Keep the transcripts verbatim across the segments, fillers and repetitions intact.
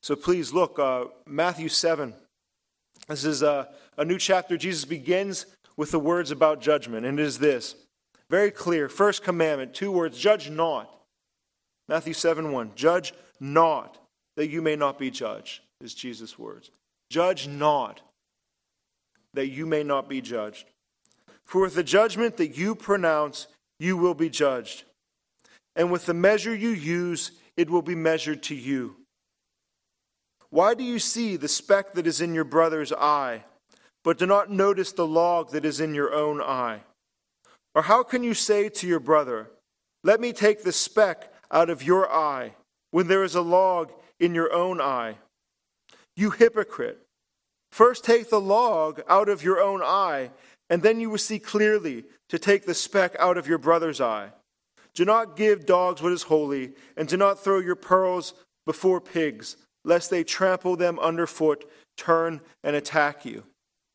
So please look, uh, Matthew seven. This is a, a new chapter. Jesus begins with the words about judgment, and it is this. Very clear. First commandment, two words, judge not. Matthew seven one, judge not, that you may not be judged, is Jesus' words. Judge not, that you may not be judged. For with the judgment that you pronounce, you will be judged. And with the measure you use, it will be measured to you. Why do you see the speck that is in your brother's eye, but do not notice the log that is in your own eye? Or how can you say to your brother, let me take the speck out of your eye, when there is a log in your own eye? You hypocrite! First take the log out of your own eye, and then you will see clearly to take the speck out of your brother's eye. Do not give dogs what is holy, and do not throw your pearls before pigs, lest they trample them underfoot, turn and attack you.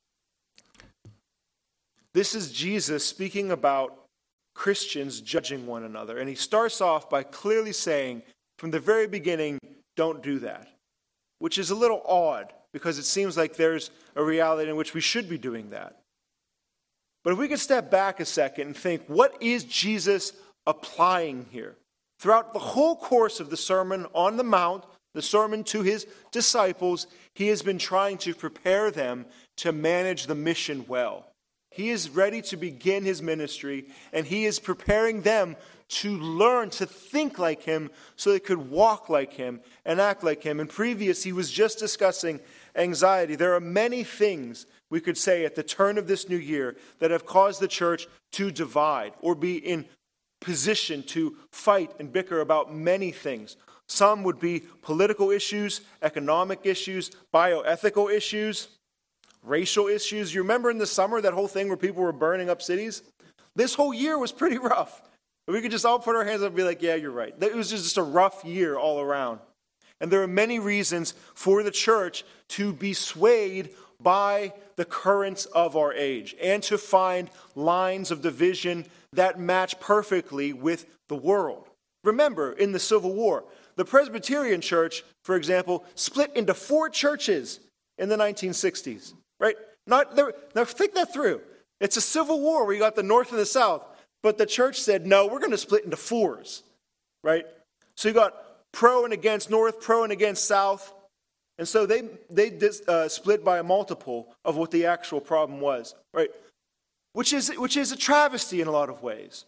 This is Jesus speaking about Christians judging one another. And he starts off by clearly saying, from the very beginning, don't do that. Which is a little odd, because it seems like there's a reality in which we should be doing that. But if we could step back a second and think, what is Jesus applying here? Throughout the whole course of the Sermon on the Mount, the sermon to his disciples, he has been trying to prepare them to manage the mission well. He is ready to begin his ministry, and he is preparing them to learn to think like him so they could walk like him and act like him. In previous, he was just discussing anxiety. There are many things we could say at the turn of this new year that have caused the church to divide or be in position to fight and bicker about many things. Some would be political issues, economic issues, bioethical issues, racial issues. You remember in the summer that whole thing where people were burning up cities? This whole year was pretty rough. We could just all put our hands up and be like, yeah, you're right. It was just a rough year all around. And there are many reasons for the church to be swayed by the currents of our age and to find lines of division that match perfectly with the world. Remember, in the Civil War, the Presbyterian Church, for example, split into four churches in the nineteen sixties. Right? Not there. Now think that through. It's a civil war where you got the North and the South, but the church said, no, we're going to split into fours. Right? So you got pro and against North, pro and against South. And so they they uh, split by a multiple of what the actual problem was. Right? Which is, which is a travesty in a lot of ways.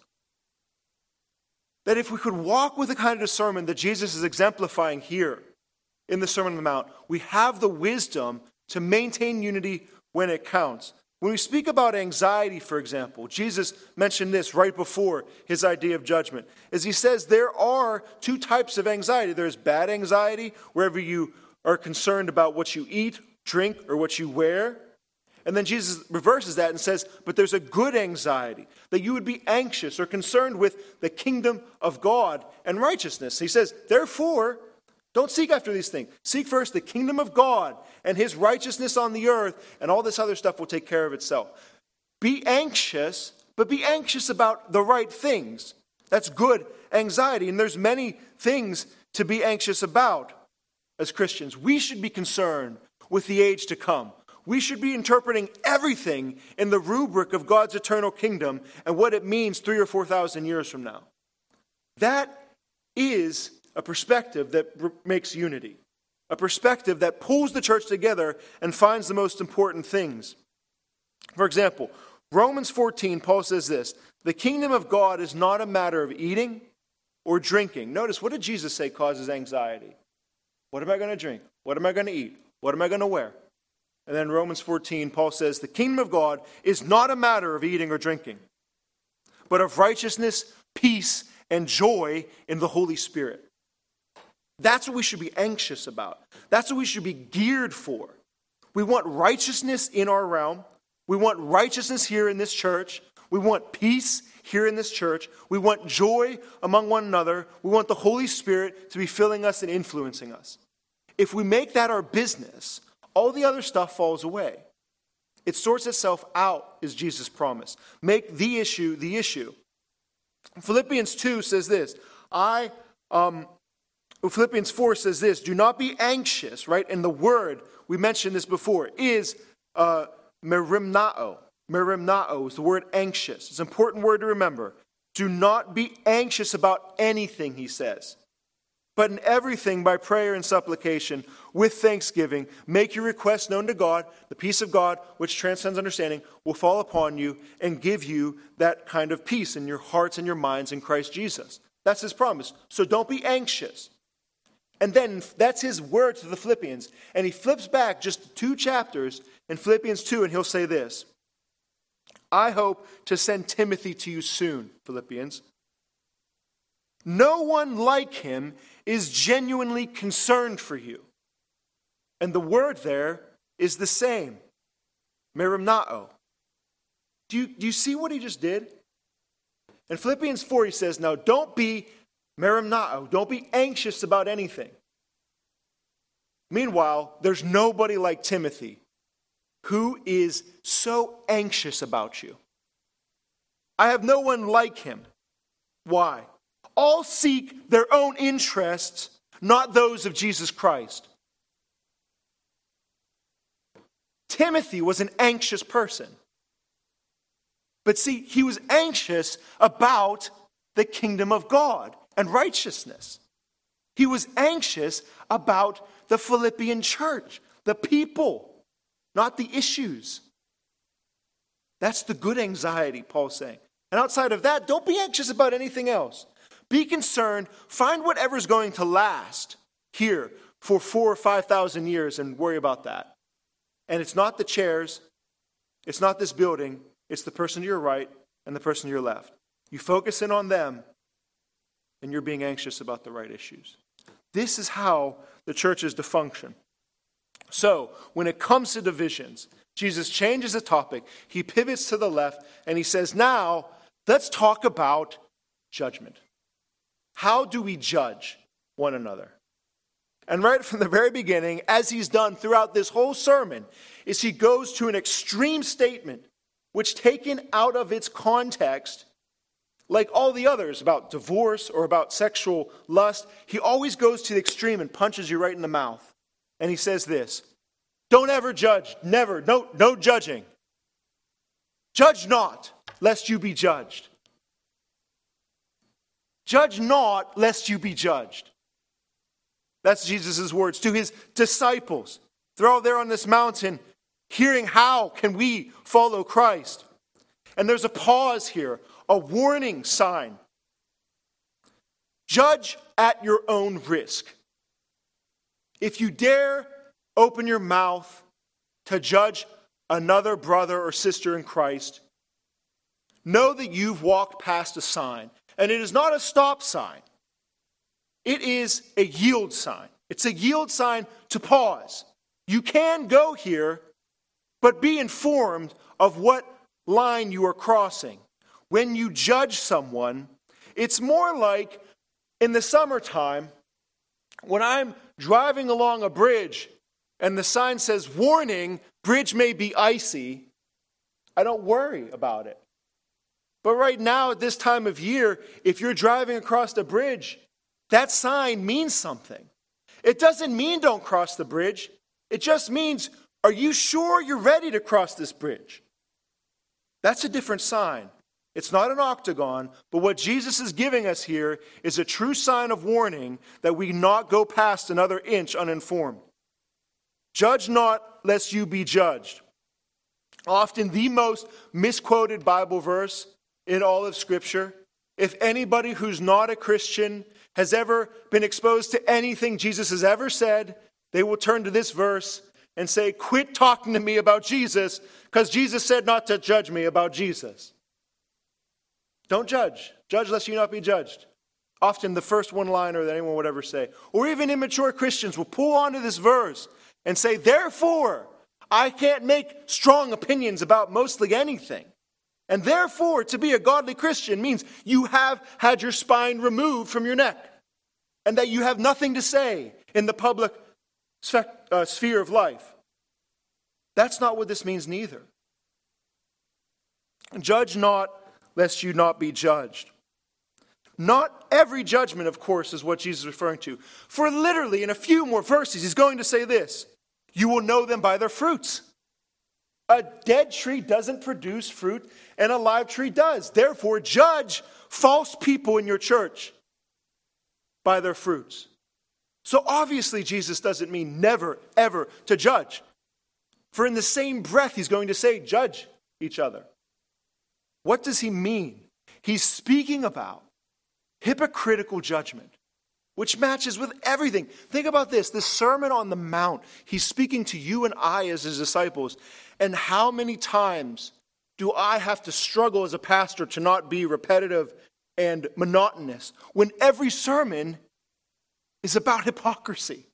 That if we could walk with the kind of discernment that Jesus is exemplifying here in the Sermon on the Mount, we have the wisdom to maintain unity when it counts. When we speak about anxiety, for example, Jesus mentioned this right before his idea of judgment, as he says there are two types of anxiety. There's bad anxiety, wherever you are concerned about what you eat, drink, or what you wear. And then Jesus reverses that and says, but there's a good anxiety, that you would be anxious or concerned with the kingdom of God and righteousness. He says, therefore, don't seek after these things. Seek first the kingdom of God and his righteousness on the earth, and all this other stuff will take care of itself. Be anxious, but be anxious about the right things. That's good anxiety, and there's many things to be anxious about as Christians. We should be concerned with the age to come. We should be interpreting everything in the rubric of God's eternal kingdom and what it means three or four thousand years from now. That is a perspective that r- makes unity. A perspective that pulls the church together and finds the most important things. For example, Romans fourteen, Paul says this, the kingdom of God is not a matter of eating or drinking. Notice, what did Jesus say causes anxiety? What am I going to drink? What am I going to eat? What am I going to wear? And then Romans fourteen, Paul says, the kingdom of God is not a matter of eating or drinking, but of righteousness, peace, and joy in the Holy Spirit. That's what we should be anxious about. That's what we should be geared for. We want righteousness in our realm. We want righteousness here in this church. We want peace here in this church. We want joy among one another. We want the Holy Spirit to be filling us and influencing us. If we make that our business, all the other stuff falls away. It sorts itself out, is Jesus' promise. Make the issue the issue. Philippians two says this, I um, Philippians four says this, do not be anxious, right? And the word, we mentioned this before, is uh, merimnao. Merimnao is the word anxious. It's an important word to remember. Do not be anxious about anything, he says. But in everything, by prayer and supplication, with thanksgiving, make your requests known to God. The peace of God, which transcends understanding, will fall upon you and give you that kind of peace in your hearts and your minds in Christ Jesus. That's his promise. So don't be anxious. And then that's his word to the Philippians. And he flips back just two chapters in Philippians two, and he'll say this. I hope to send Timothy to you soon, Philippians. No one like him is genuinely concerned for you. And the word there is the same. Merimnao. Do you, do you see what he just did? In Philippians four, he says, now don't be merimnao. Don't be anxious about anything. Meanwhile, there's nobody like Timothy who is so anxious about you. I have no one like him. Why? All seek their own interests, not those of Jesus Christ. Timothy was an anxious person. But see, he was anxious about the kingdom of God and righteousness. He was anxious about the Philippian church, the people, not the issues. That's the good anxiety, Paul's saying. And outside of that, don't be anxious about anything else. Be concerned, find whatever's going to last here for four or five thousand years and worry about that. And it's not the chairs, it's not this building, it's the person to your right and the person to your left. You focus in on them and you're being anxious about the right issues. This is how the church is to function. So, when it comes to divisions, Jesus changes the topic, he pivots to the left, and he says, now, let's talk about judgment. How do we judge one another? And right from the very beginning, as he's done throughout this whole sermon, is he goes to an extreme statement, which taken out of its context, like all the others about divorce or about sexual lust, he always goes to the extreme and punches you right in the mouth. And he says this, don't ever judge, never, no, no judging. Judge not, lest you be judged. Judge not, lest you be judged. That's Jesus' words to his disciples. They're all there on this mountain, hearing how can we follow Christ. And there's a pause here, a warning sign. Judge at your own risk. If you dare open your mouth to judge another brother or sister in Christ, know that you've walked past a sign. And it is not a stop sign. It is a yield sign. It's a yield sign to pause. You can go here, but be informed of what line you are crossing. When you judge someone, it's more like in the summertime, when I'm driving along a bridge and the sign says, warning, bridge may be icy, I don't worry about it. But right now, at this time of year, if you're driving across the bridge, that sign means something. It doesn't mean don't cross the bridge. It just means, are you sure you're ready to cross this bridge? That's a different sign. It's not an octagon, but what Jesus is giving us here is a true sign of warning that we not go past another inch uninformed. Judge not, lest you be judged. Often the most misquoted Bible verse in all of Scripture. If anybody who's not a Christian has ever been exposed to anything Jesus has ever said, they will turn to this verse and say, quit talking to me about Jesus, because Jesus said not to judge me about Jesus. Don't judge. Judge lest you not be judged. Often the first one-liner that anyone would ever say. Or even immature Christians will pull onto this verse and say, therefore, I can't make strong opinions about mostly anything. And therefore, to be a godly Christian means you have had your spine removed from your neck and that you have nothing to say in the public uh, sphere of life. That's not what this means neither. Judge not, lest you not be judged. Not every judgment, of course, is what Jesus is referring to. For literally in a few more verses, he's going to say this: you will know them by their fruits. A dead tree doesn't produce fruit, and a live tree does. Therefore, judge false people in your church by their fruits. So obviously, Jesus doesn't mean never, ever to judge. For in the same breath, he's going to say, judge each other. What does he mean? He's speaking about hypocritical judgment, which matches with everything. Think about this, the Sermon on the Mount. He's speaking to you and I as his disciples. And how many times do I have to struggle as a pastor to not be repetitive and monotonous when every sermon is about hypocrisy?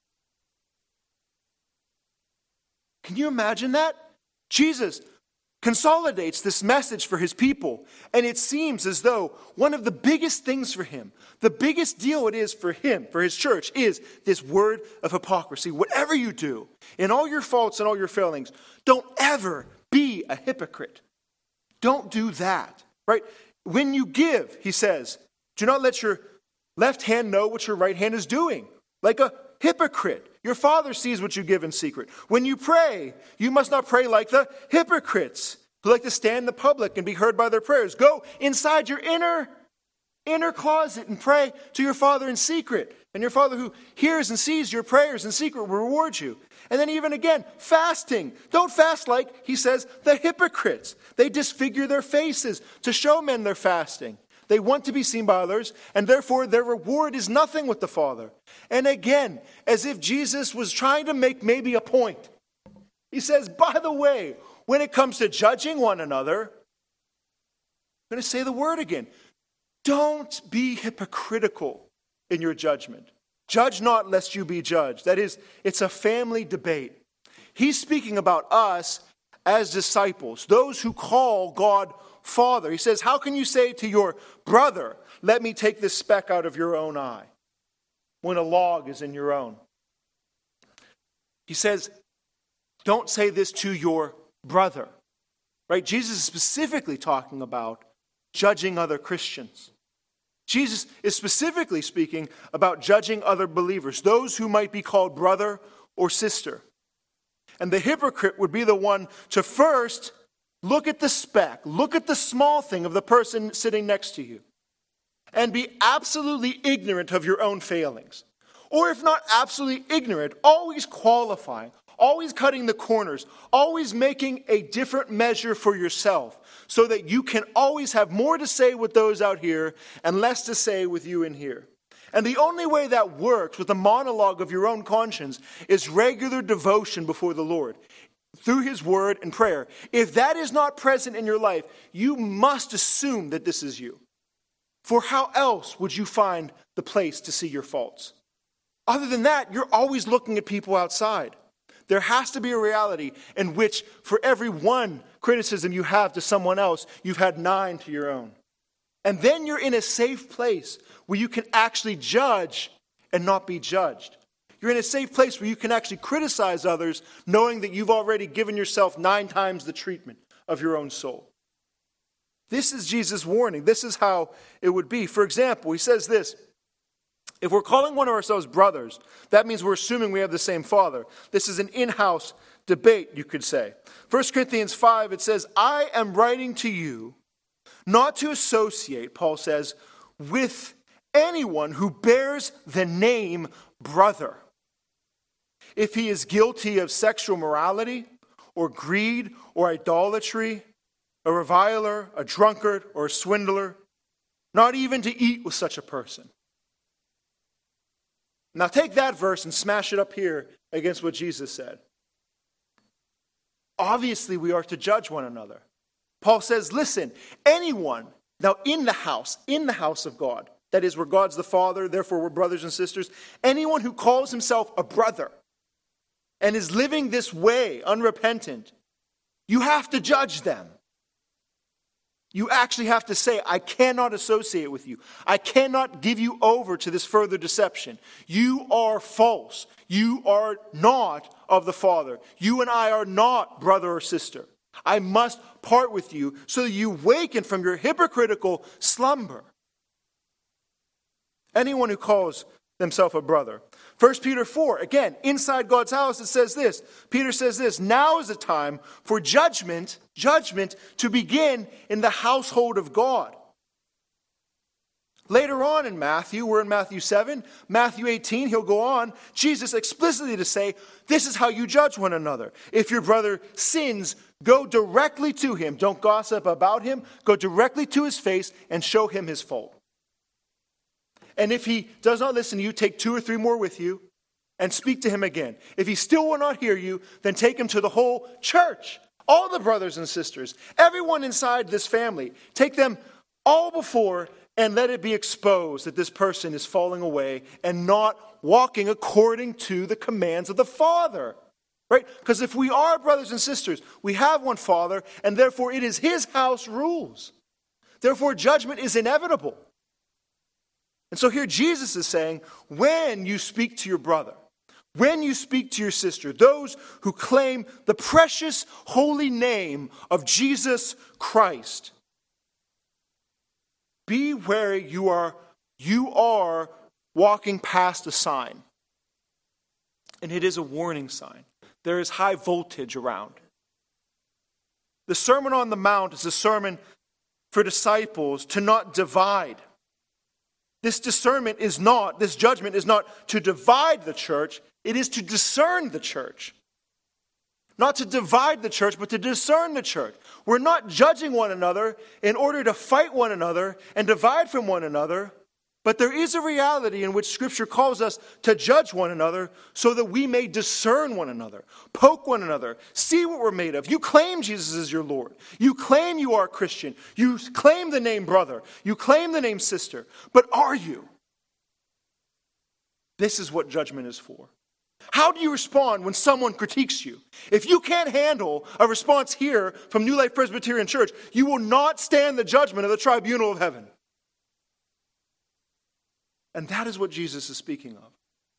Can you imagine that? Jesus consolidates this message for his people, and it seems as though one of the biggest things for him, the biggest deal it is for him, for his church, is this word of hypocrisy. Whatever you do, in all your faults and all your failings, don't ever be a hypocrite. Don't do that, right? When you give, he says, do not let your left hand know what your right hand is doing, like a hypocrite. Your Father sees what you give in secret. When you pray, you must not pray like the hypocrites who like to stand in the public and be heard by their prayers. Go inside your inner, inner closet and pray to your Father in secret. And your Father who hears and sees your prayers in secret will reward you. And then even again, fasting. Don't fast like, he says, the hypocrites. They disfigure their faces to show men they're fasting. They want to be seen by others, and therefore their reward is nothing with the Father. And again, as if Jesus was trying to make maybe a point, he says, by the way, when it comes to judging one another, I'm going to say the word again. Don't be hypocritical in your judgment. Judge not lest you be judged. That is, it's a family debate. He's speaking about us as disciples, those who call God Father. He says, how can you say to your brother, let me take this speck out of your own eye, when a log is in your own? He says, don't say this to your brother. Right? Jesus is specifically talking about judging other Christians. Jesus is specifically speaking about judging other believers, those who might be called brother or sister. And the hypocrite would be the one to first look at the speck, look at the small thing of the person sitting next to you, and be absolutely ignorant of your own failings. Or if not absolutely ignorant, always qualifying, always cutting the corners, always making a different measure for yourself, so that you can always have more to say with those out here and less to say with you in here. And the only way that works with the monologue of your own conscience is regular devotion before the Lord, through his word and prayer. If that is not present in your life, you must assume that this is you. For how else would you find the place to see your faults? Other than that, you're always looking at people outside. There has to be a reality in which for every one criticism you have to someone else, you've had nine to your own. And then you're in a safe place where you can actually judge and not be judged. You're in a safe place where you can actually criticize others, knowing that you've already given yourself nine times the treatment of your own soul. This is Jesus' warning. This is how it would be. For example, he says this: if we're calling one of ourselves brothers, that means we're assuming we have the same Father. This is an in-house debate, you could say. First Corinthians five, it says, I am writing to you not to associate, Paul says, with anyone who bears the name brother, if he is guilty of sexual morality or greed or idolatry, a reviler, a drunkard, or a swindler, not even to eat with such a person. Now take that verse and smash it up here against what Jesus said. Obviously, we are to judge one another. Paul says, listen, anyone now in the house, in the house of God, that is where God's the Father, therefore we're brothers and sisters, anyone who calls himself a brother and is living this way, unrepentant, you have to judge them. You actually have to say, I cannot associate with you. I cannot give you over to this further deception. You are false. You are not of the Father. You and I are not brother or sister. I must part with you so that you waken from your hypocritical slumber. Anyone who calls themselves a brother. First Peter four, again, inside God's house, it says this. Peter says this, now is the time for judgment, judgment to begin in the household of God. Later on in Matthew, we're in Matthew seven, Matthew eighteen, he'll go on, Jesus explicitly to say, this is how you judge one another. If your brother sins, go directly to him. Don't gossip about him. Go directly to his face and show him his fault. And if he does not listen to you, take two or three more with you and speak to him again. If he still will not hear you, then take him to the whole church, all the brothers and sisters, everyone inside this family. Take them all before and let it be exposed that this person is falling away and not walking according to the commands of the Father. Right? Because if we are brothers and sisters, we have one Father, and therefore it is his house rules. Therefore judgment is inevitable. And so here Jesus is saying, when you speak to your brother, when you speak to your sister, those who claim the precious holy name of Jesus Christ, be where you are, you are walking past a sign. And it is a warning sign. There is high voltage around. The Sermon on the Mount is a sermon for disciples to not divide. This discernment is not, this judgment is not to divide the church, it is to discern the church. Not to divide the church, but to discern the church. We're not judging one another in order to fight one another and divide from one another, but there is a reality in which Scripture calls us to judge one another so that we may discern one another, poke one another, see what we're made of. You claim Jesus is your Lord. You claim you are a Christian. You claim the name brother. You claim the name sister. But are you? This is what judgment is for. How do you respond when someone critiques you? If you can't handle a response here from New Life Presbyterian Church, you will not stand the judgment of the tribunal of heaven. And that is what Jesus is speaking of.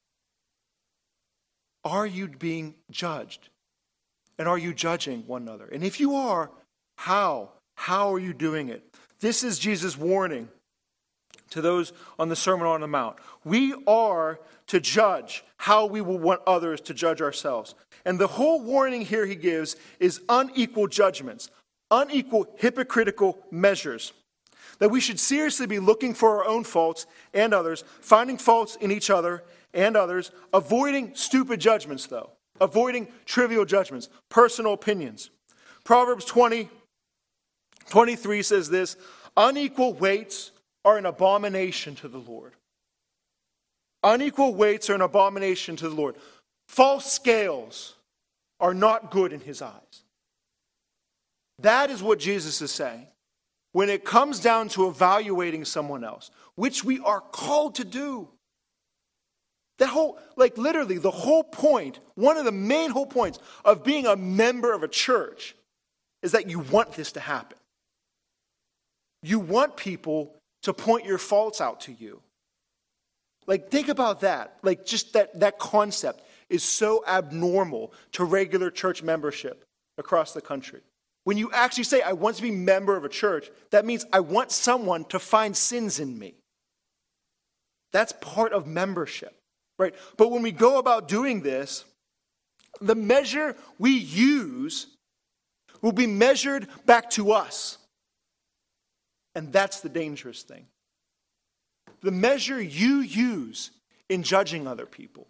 Are you being judged? And are you judging one another? And if you are, how? How are you doing it? This is Jesus' warning to those on the Sermon on the Mount. We are to judge how we will want others to judge ourselves. And the whole warning here he gives is unequal judgments, unequal hypocritical measures. That we should seriously be looking for our own faults and others, finding faults in each other and others, avoiding stupid judgments though, avoiding trivial judgments, personal opinions. Proverbs twenty, twenty-three says this, unequal weights are an abomination to the Lord. Unequal weights are an abomination to the Lord. False scales are not good in his eyes. That is what Jesus is saying. When it comes down to evaluating someone else, which we are called to do. The whole, like literally the whole point, one of the main whole points of being a member of a church is that you want this to happen. You want people to point your faults out to you. Like think about that. Like just that, that concept is so abnormal to regular church membership across the country. When you actually say, I want to be a member of a church, that means I want someone to find sins in me. That's part of membership, right? But when we go about doing this, the measure we use will be measured back to us. And that's the dangerous thing. The measure you use in judging other people.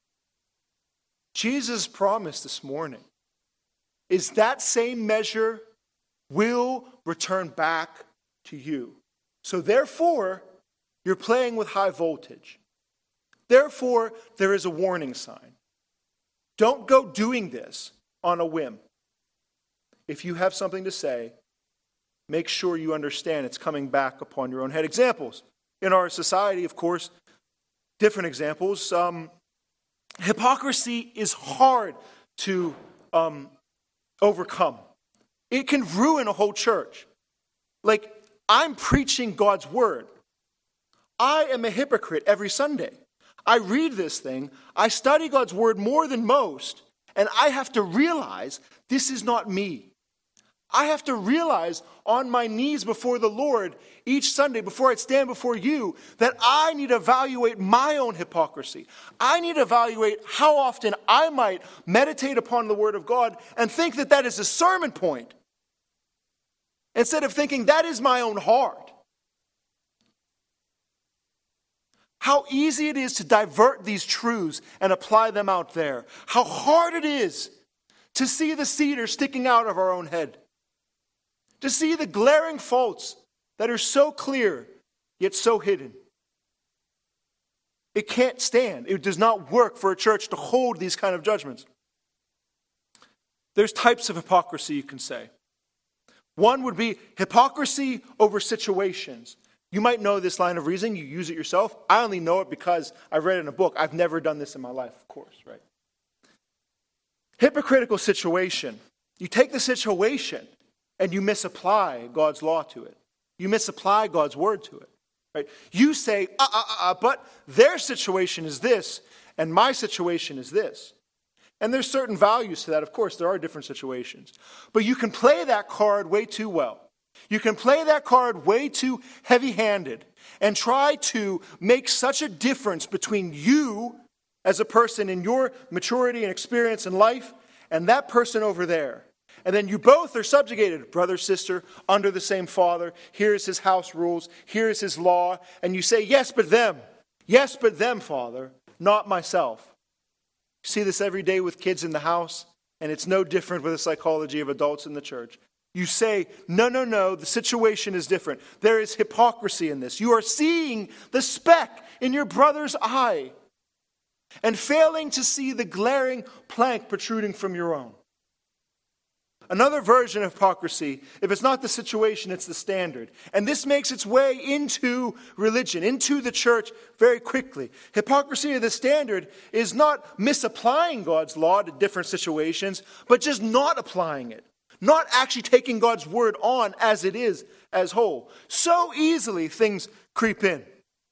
Jesus promised this morning is that same measure will return back to you. So therefore, you're playing with high voltage. Therefore, there is a warning sign. Don't go doing this on a whim. If you have something to say, make sure you understand it's coming back upon your own head. Examples. In our society, of course, different examples. Um, hypocrisy is hard to um, overcome. It can ruin a whole church. Like, I'm preaching God's word. I am a hypocrite every Sunday. I read this thing. I study God's word more than most. And I have to realize this is not me. I have to realize on my knees before the Lord each Sunday, before I stand before you, that I need to evaluate my own hypocrisy. I need to evaluate how often I might meditate upon the Word of God and think that that is a sermon point, instead of thinking that is my own heart. How easy it is to divert these truths and apply them out there. How hard it is to see the cedar sticking out of our own head. To see the glaring faults that are so clear, yet so hidden. It can't stand. It does not work for a church to hold these kind of judgments. There's types of hypocrisy, you can say. One would be hypocrisy over situations. You might know this line of reasoning. You use it yourself. I only know it because I read it in a book. I've never done this in my life, of course, right? Hypocritical situation. You take the situation and you misapply God's law to it. You misapply God's word to it. Right? You say, uh, uh, uh, but their situation is this, and my situation is this. And there's certain values to that. Of course, there are different situations. But you can play that card way too well. You can play that card way too heavy-handed and try to make such a difference between you as a person in your maturity and experience in life and that person over there. And then you both are subjugated, brother, sister, under the same father. Here is his house rules. Here is his law. And you say, yes, but them. Yes, but them, Father, not myself. You see this every day with kids in the house, and it's no different with the psychology of adults in the church. You say, no, no, no, the situation is different. There is hypocrisy in this. You are seeing the speck in your brother's eye and failing to see the glaring plank protruding from your own. Another version of hypocrisy, if it's not the situation, it's the standard. And this makes its way into religion, into the church very quickly. Hypocrisy of the standard is not misapplying God's law to different situations, but just not applying it. Not actually taking God's word on as it is, as whole. So easily things creep in.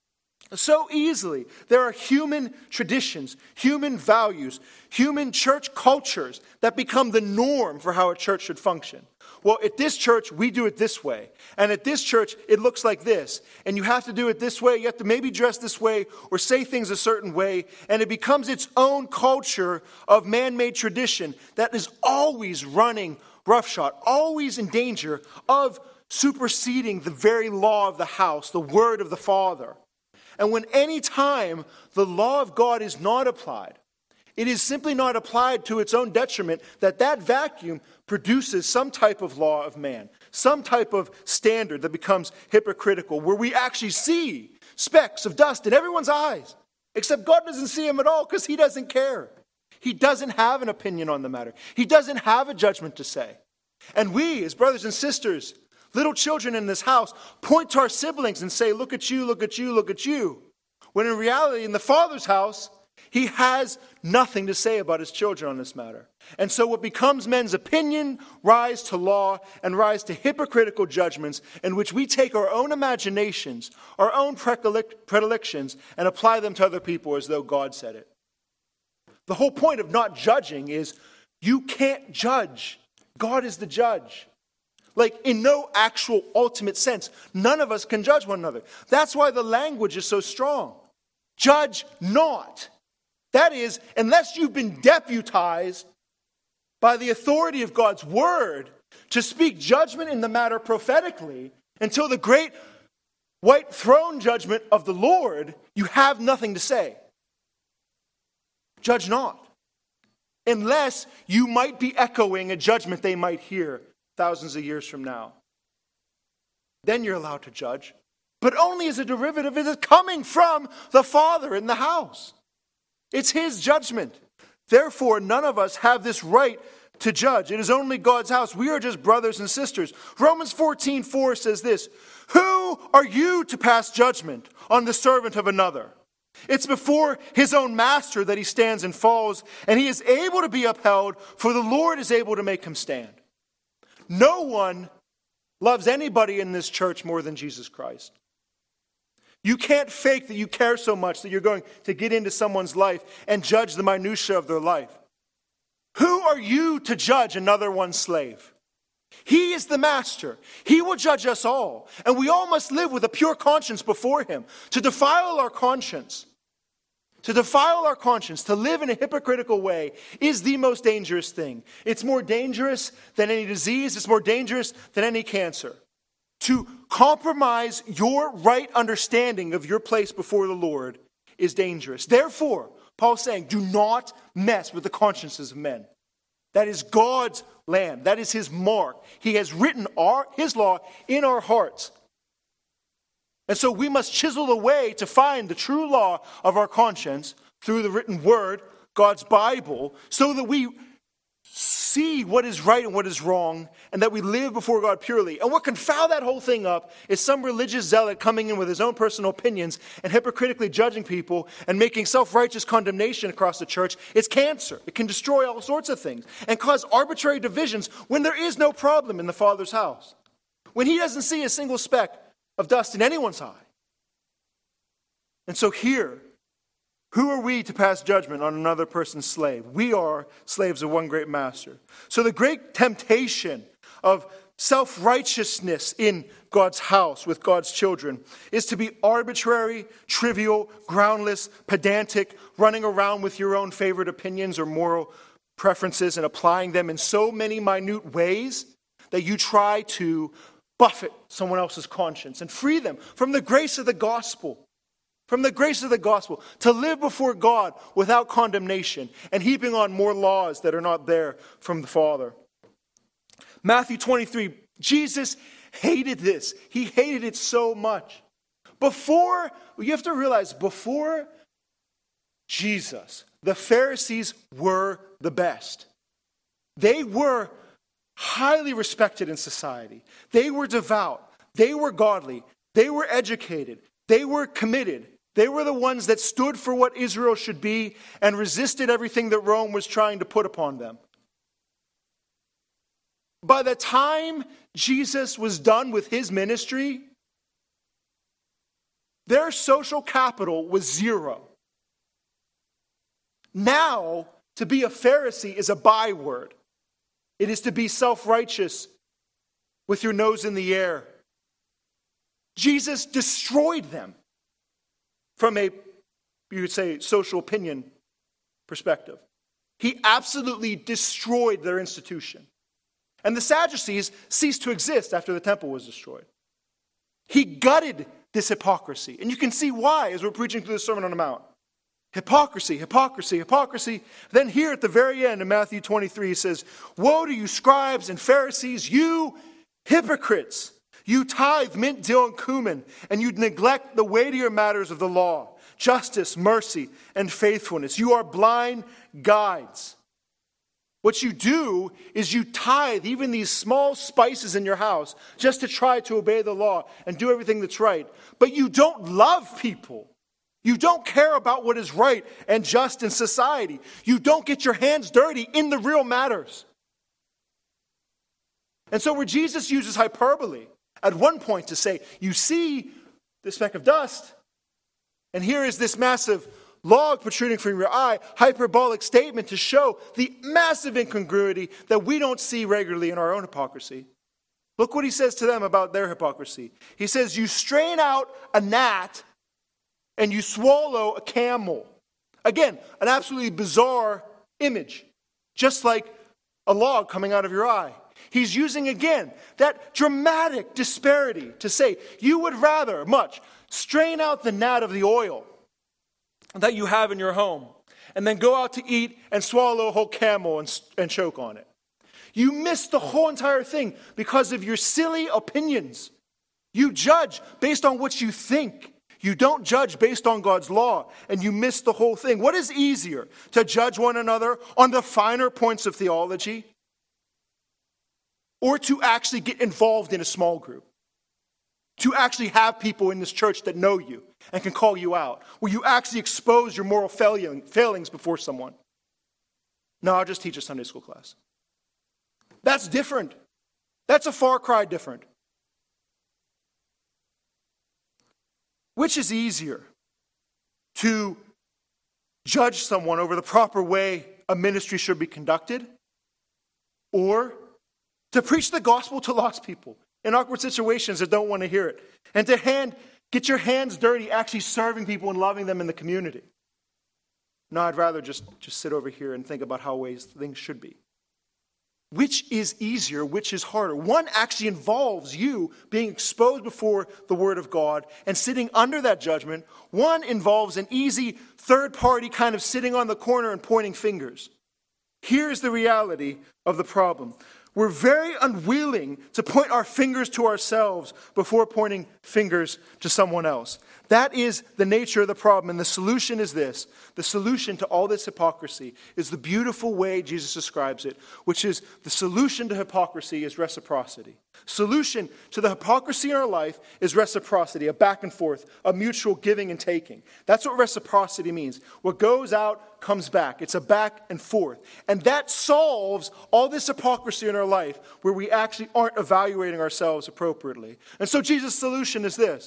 So easily. There are human traditions, human values, human church cultures that become the norm for how a church should function. Well, at this church, we do it this way. And at this church, it looks like this. And you have to do it this way. You have to maybe dress this way or say things a certain way. And it becomes its own culture of man-made tradition that is always running roughshod, always in danger of superseding the very law of the house, the word of the Father. And when any time the law of God is not applied, it is simply not applied to its own detriment, that that vacuum produces some type of law of man, some type of standard that becomes hypocritical, where we actually see specks of dust in everyone's eyes, except God doesn't see them at all because he doesn't care. He doesn't have an opinion on the matter. He doesn't have a judgment to say. And we, as brothers and sisters, little children in this house, point to our siblings and say, look at you, look at you, look at you. When in reality, in the Father's house, he has nothing to say about his children on this matter. And so what becomes men's opinion rise to law and rise to hypocritical judgments in which we take our own imaginations, our own predilections, and apply them to other people as though God said it. The whole point of not judging is you can't judge. God is the judge. Like, in no actual ultimate sense, none of us can judge one another. That's why the language is so strong. Judge not. That is, unless you've been deputized by the authority of God's word to speak judgment in the matter prophetically until the great white throne judgment of the Lord, you have nothing to say. Judge not. Unless you might be echoing a judgment they might hear thousands of years from now. Then you're allowed to judge. But only as a derivative. It is coming from the Father in the house. It's his judgment. Therefore, none of us have this right to judge. It is only God's house. We are just brothers and sisters. Romans fourteen four says this, who are you to pass judgment on the servant of another? It's before his own master that he stands and falls, and he is able to be upheld, for the Lord is able to make him stand. No one loves anybody in this church more than Jesus Christ. You can't fake that you care so much that you're going to get into someone's life and judge the minutiae of their life. Who are you to judge another one's slave? He is the master. He will judge us all. And we all must live with a pure conscience before him. To defile our conscience, to defile our conscience, to live in a hypocritical way is the most dangerous thing. It's more dangerous than any disease. It's more dangerous than any cancer. To compromise your right understanding of your place before the Lord is dangerous. Therefore, Paul's saying, do not mess with the consciences of men. That is God's land. That is his mark. He has written our, his law in our hearts. And so we must chisel away to find the true law of our conscience through the written word, God's Bible, so that we see what is right and what is wrong, and that we live before God purely. And what can foul that whole thing up is some religious zealot coming in with his own personal opinions and hypocritically judging people and making self-righteous condemnation across the church. It's cancer. It can destroy all sorts of things and cause arbitrary divisions when there is no problem in the Father's house, when he doesn't see a single speck of dust in anyone's eye. And so here, who are we to pass judgment on another person's slave? We are slaves of one great master. So the great temptation of self-righteousness in God's house with God's children is to be arbitrary, trivial, groundless, pedantic, running around with your own favorite opinions or moral preferences and applying them in so many minute ways that you try to buffet someone else's conscience and free them from the grace of the gospel. From the grace of the gospel, to live before God without condemnation and heaping on more laws that are not there from the Father. Matthew twenty-three, Jesus hated this. He hated it so much. Before, you have to realize, before Jesus, the Pharisees were the best. They were highly respected in society. They were devout. They were godly. They were educated. They were committed. They were the ones that stood for what Israel should be and resisted everything that Rome was trying to put upon them. By the time Jesus was done with his ministry, their social capital was zero. Now, to be a Pharisee is a byword. It is to be self-righteous with your nose in the air. Jesus destroyed them. From a, you would say, social opinion perspective. He absolutely destroyed their institution. And the Sadducees ceased to exist after the temple was destroyed. He gutted this hypocrisy. And you can see why as we're preaching through the Sermon on the Mount. Hypocrisy, hypocrisy, hypocrisy. Then here at the very end of Matthew twenty-three, he says, woe to you scribes and Pharisees, you hypocrites! You tithe mint, dill, and cumin, and you neglect the weightier matters of the law, justice, mercy, and faithfulness. You are blind guides. What you do is you tithe even these small spices in your house just to try to obey the law and do everything that's right. But you don't love people. You don't care about what is right and just in society. You don't get your hands dirty in the real matters. And so where Jesus uses hyperbole, at one point to say, you see the speck of dust, and here is this massive log protruding from your eye, hyperbolic statement to show the massive incongruity that we don't see regularly in our own hypocrisy. Look what he says to them about their hypocrisy. He says, you strain out a gnat and you swallow a camel. Again, an absolutely bizarre image, just like a log coming out of your eye. He's using, again, that dramatic disparity to say, you would rather much strain out the gnat of the oil that you have in your home and then go out to eat and swallow a whole camel and, and choke on it. You miss the whole entire thing because of your silly opinions. You judge based on what you think. You don't judge based on God's law, and you miss the whole thing. What is easier, to judge one another on the finer points of theology, or to actually get involved in a small group? To actually have people in this church that know you and can call you out, where you actually expose your moral failings before someone? No, I'll just teach a Sunday school class. That's different. That's a far cry different. Which is easier, to judge someone over the proper way a ministry should be conducted, or to preach the gospel to lost people in awkward situations that don't want to hear it, and to hand, get your hands dirty actually serving people and loving them in the community. No, I'd rather just, just sit over here and think about how ways things should be. Which is easier? Which is harder? One actually involves you being exposed before the Word of God and sitting under that judgment. One involves an easy third party kind of sitting on the corner and pointing fingers. Here's the reality of the problem. We're very unwilling to point our fingers to ourselves before pointing fingers to someone else. That is the nature of the problem, and the solution is this. The solution to all this hypocrisy is the beautiful way Jesus describes it, which is the solution to hypocrisy is reciprocity. Solution to the hypocrisy in our life is reciprocity, a back and forth, a mutual giving and taking. That's what reciprocity means. What goes out comes back. It's a back and forth. And that solves all this hypocrisy in our life where we actually aren't evaluating ourselves appropriately. And so Jesus' solution is this.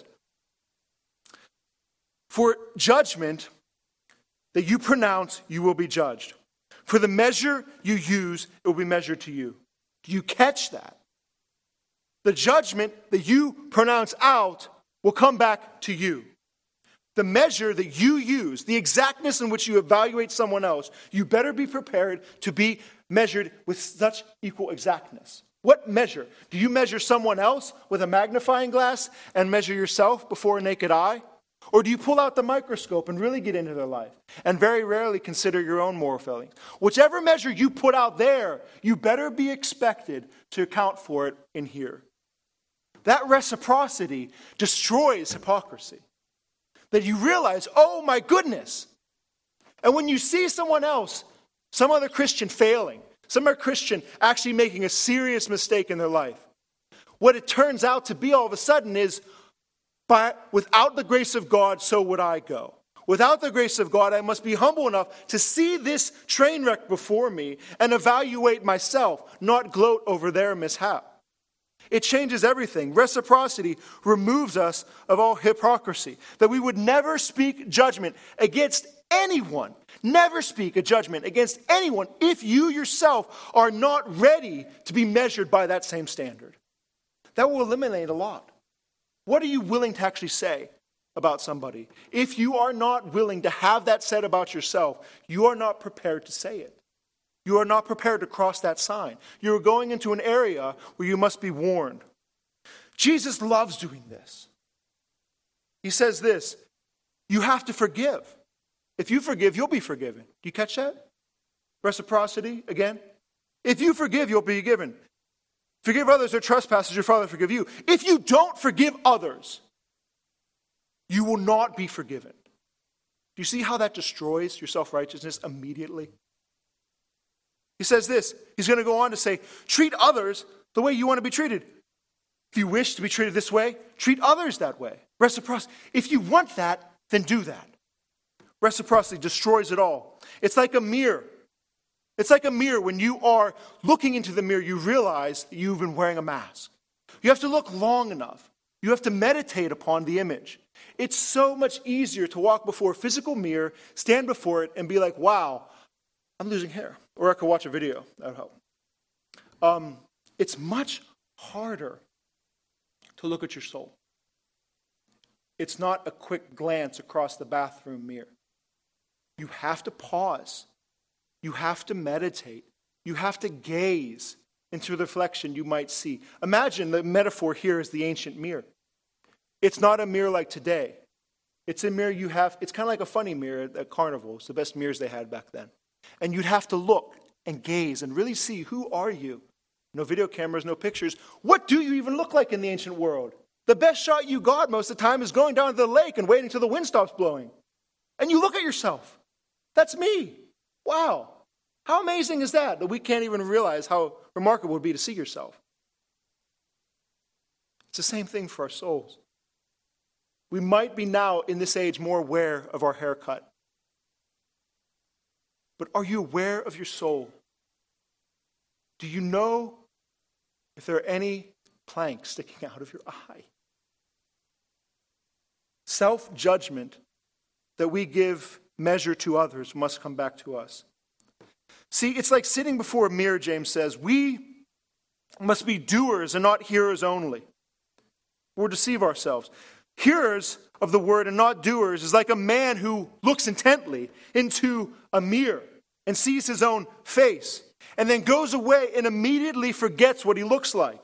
For judgment that you pronounce, you will be judged. For the measure you use, it will be measured to you. Do you catch that? The judgment that you pronounce out will come back to you. The measure that you use, the exactness in which you evaluate someone else, you better be prepared to be measured with such equal exactness. What measure? Do you measure someone else with a magnifying glass and measure yourself before a naked eye? Or do you pull out the microscope and really get into their life and very rarely consider your own moral failings? Whichever measure you put out there, you better be expected to account for it in here. That reciprocity destroys hypocrisy. That you realize, oh my goodness. And when you see someone else, some other Christian failing, some other Christian actually making a serious mistake in their life, what it turns out to be all of a sudden is, but without the grace of God, so would I go. Without the grace of God, I must be humble enough to see this train wreck before me and evaluate myself, not gloat over their mishap. It changes everything. Reciprocity removes us of all hypocrisy. That we would never speak judgment against anyone. Never speak a judgment against anyone if you yourself are not ready to be measured by that same standard. That will eliminate a lot. What are you willing to actually say about somebody? If you are not willing to have that said about yourself, you are not prepared to say it. You are not prepared to cross that sign. You are going into an area where you must be warned. Jesus loves doing this. He says this, you have to forgive. If you forgive, you'll be forgiven. Do you catch that? Reciprocity again. If you forgive, you'll be given. Forgive others their trespasses, your Father will forgive you. If you don't forgive others, you will not be forgiven. Do you see how that destroys your self-righteousness immediately? He says this, he's going to go on to say, treat others the way you want to be treated. If you wish to be treated this way, treat others that way. Reciprocity. If you want that, then do that. Reciprocity destroys it all. It's like a mirror. It's like a mirror. When you are looking into the mirror, you realize that you've been wearing a mask. You have to look long enough. You have to meditate upon the image. It's so much easier to walk before a physical mirror, stand before it, and be like, wow, I'm losing hair. Or I could watch a video. That would help. Um, it's much harder to look at your soul. It's not a quick glance across the bathroom mirror. You have to pause. You have to meditate. You have to gaze into the reflection you might see. Imagine the metaphor here is the ancient mirror. It's not a mirror like today. It's a mirror you have, it's kind of like a funny mirror at Carnival. It's the best mirrors they had back then. And you'd have to look and gaze and really see, who are you? No video cameras, no pictures. What do you even look like in the ancient world? The best shot you got most of the time is going down to the lake and waiting till the wind stops blowing. And you look at yourself. That's me. Wow. How amazing is that, that we can't even realize how remarkable it would be to see yourself? It's the same thing for our souls. We might be now in this age more aware of our haircut. But are you aware of your soul? Do you know if there are any planks sticking out of your eye? Self-judgment that we give measure to others must come back to us. See, it's like sitting before a mirror, James says. We must be doers and not hearers only. We'll deceive ourselves. Hearers of the word and not doers is like a man who looks intently into a mirror and sees his own face and then goes away and immediately forgets what he looks like.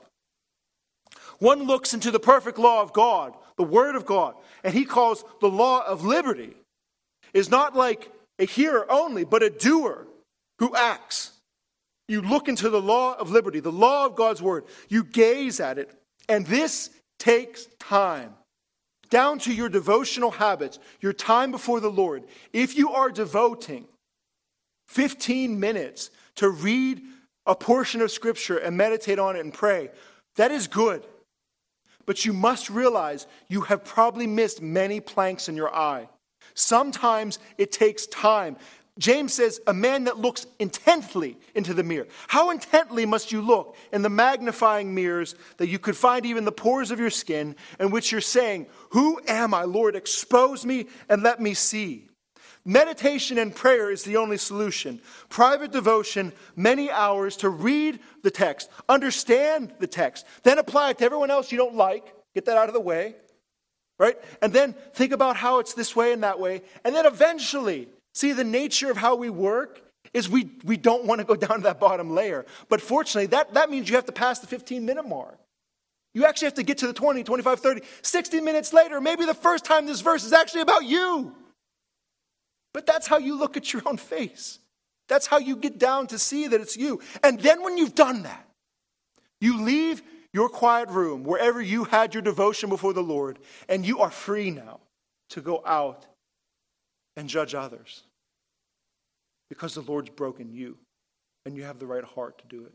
One looks into the perfect law of God, the word of God, and he calls the law of liberty, is not like a hearer only, but a doer who acts. You look into the law of liberty, the law of God's word. You gaze at it, and this takes time. Down to your devotional habits, your time before the Lord. If you are devoting fifteen minutes to read a portion of Scripture and meditate on it and pray, that is good. But you must realize you have probably missed many planks in your eye. Sometimes it takes time. James says, a man that looks intently into the mirror. How intently must you look in the magnifying mirrors that you could find even the pores of your skin, in which you're saying, who am I, Lord? Expose me and let me see. Meditation and prayer is the only solution. Private devotion, many hours to read the text, understand the text, then apply it to everyone else you don't like. Get that out of the way, right? And then think about how it's this way and that way. And then eventually, see, the nature of how we work is we, we don't want to go down to that bottom layer. But fortunately, that, that means you have to pass the fifteen-minute mark. You actually have to get to the twenty, twenty-five, thirty, sixty minutes later. Maybe the first time this verse is actually about you. But that's how you look at your own face. That's how you get down to see that it's you. And then when you've done that, you leave your quiet room, wherever you had your devotion before the Lord, and you are free now to go out and judge others. Because the Lord's broken you, and you have the right heart to do it.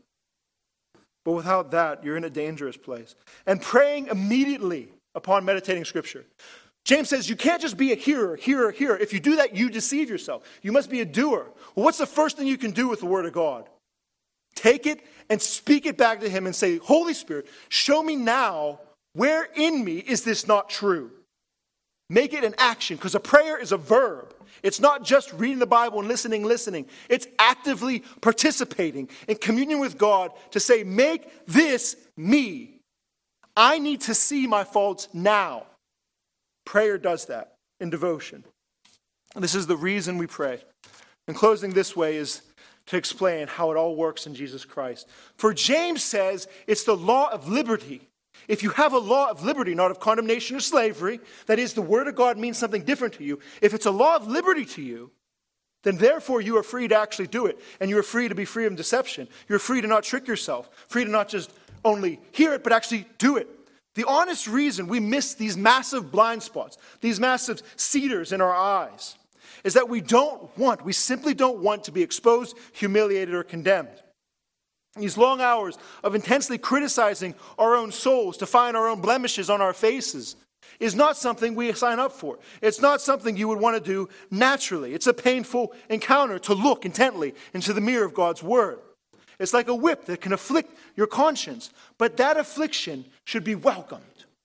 But without that, you're in a dangerous place. And praying immediately upon meditating Scripture. James says you can't just be a hearer, hearer, hearer. If you do that, you deceive yourself. You must be a doer. Well, what's the first thing you can do with the Word of God? Take it and speak it back to Him and say, Holy Spirit, show me now where in me is this not true. Make it an action, because a prayer is a verb. It's not just reading the Bible and listening, listening. It's actively participating in communion with God to say, make this me. I need to see my faults now. Prayer does that in devotion. This is the reason we pray. And closing this way is to explain how it all works in Jesus Christ. For James says it's the law of liberty. If you have a law of liberty, not of condemnation or slavery, that is, the word of God means something different to you. If it's a law of liberty to you, then therefore you are free to actually do it. And you are free to be free of deception. You're free to not trick yourself. Free to not just only hear it, but actually do it. The honest reason we miss these massive blind spots, these massive cedars in our eyes, is that we don't want, we simply don't want to be exposed, humiliated, or condemned. These long hours of intensely criticizing our own souls to find our own blemishes on our faces is not something we sign up for. It's not something you would want to do naturally. It's a painful encounter to look intently into the mirror of God's word. It's like a whip that can afflict your conscience. But that affliction should be welcomed.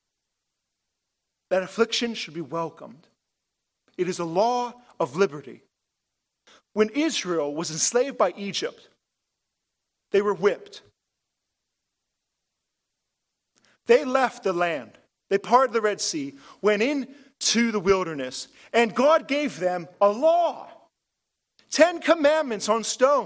That affliction should be welcomed. It is a law of liberty. When Israel was enslaved by Egypt, they were whipped. They left the land. They parted the Red Sea, went into the wilderness, and God gave them a law. Ten commandments on stone.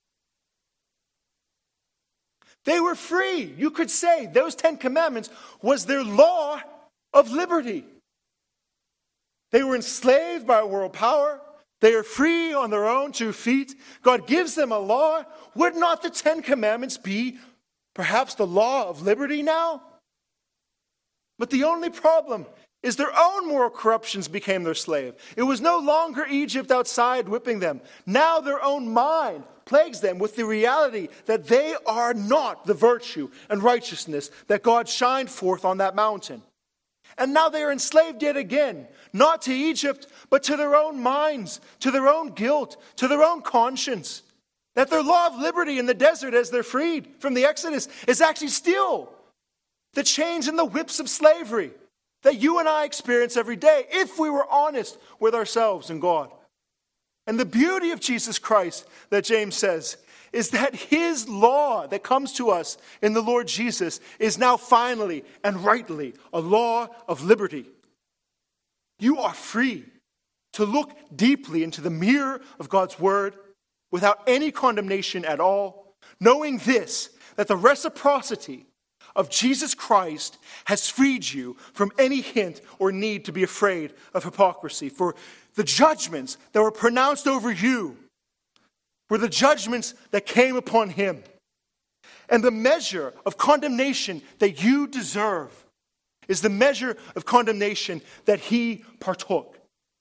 They were free. You could say those Ten Commandments was their law of liberty. They were enslaved by a world power. They are free on their own two feet. God gives them a law. Would not the Ten Commandments be perhaps the law of liberty now? But the only problem is their own moral corruptions became their slave. It was no longer Egypt outside whipping them. Now their own mind plagues them with the reality that they are not the virtue and righteousness that God shined forth on that mountain. And now they are enslaved yet again, not to Egypt, but to their own minds, to their own guilt, to their own conscience. That their law of liberty in the desert as they're freed from the Exodus is actually still the chains and the whips of slavery that you and I experience every day if we were honest with ourselves and God. And the beauty of Jesus Christ that James says is that his law that comes to us in the Lord Jesus is now finally and rightly a law of liberty. You are free to look deeply into the mirror of God's word without any condemnation at all, knowing this, that the reciprocity of Jesus Christ has freed you from any hint or need to be afraid of hypocrisy. For the judgments that were pronounced over you were the judgments that came upon him. And the measure of condemnation that you deserve is the measure of condemnation that he partook.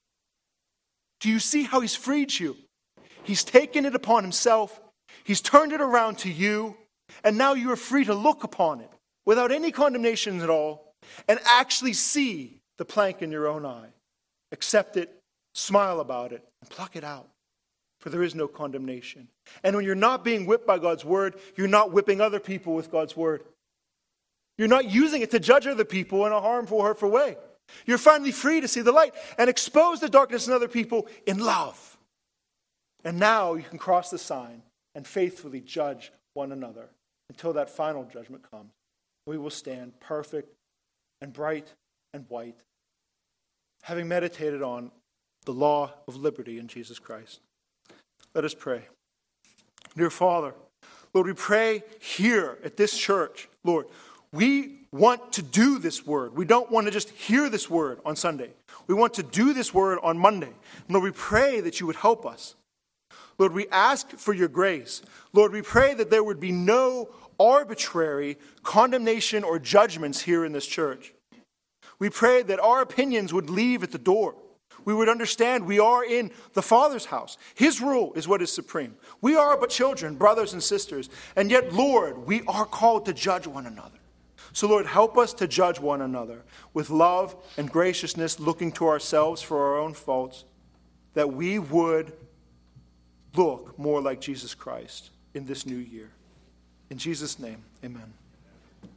Do you see how he's freed you? He's taken it upon himself. He's turned it around to you. And now you are free to look upon it without any condemnation at all and actually see the plank in your own eye. Accept it, smile about it, and pluck it out. For there is no condemnation. And when you're not being whipped by God's word, you're not whipping other people with God's word. You're not using it to judge other people in a harmful, hurtful way. You're finally free to see the light and expose the darkness in other people in love. And now you can cross the sign and faithfully judge one another until that final judgment comes. We will stand perfect and bright and white, having meditated on the law of liberty in Jesus Christ. Let us pray. Dear Father, Lord, we pray here at this church, Lord, we want to do this word. We don't want to just hear this word on Sunday. We want to do this word on Monday. Lord, we pray that you would help us. Lord, we ask for your grace. Lord, we pray that there would be no arbitrary condemnation or judgments here in this church. We pray that our opinions would leave at the door. We would understand we are in the Father's house. His rule is what is supreme. We are but children, brothers and sisters. And yet, Lord, we are called to judge one another. So, Lord, help us to judge one another with love and graciousness, looking to ourselves for our own faults, that we would look more like Jesus Christ in this new year. In Jesus' name, amen.